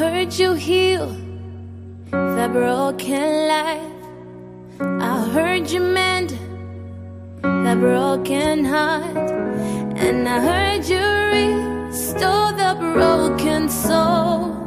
heard you heal that broken life. I heard you mend that broken heart, and I heard you restore the broken soul.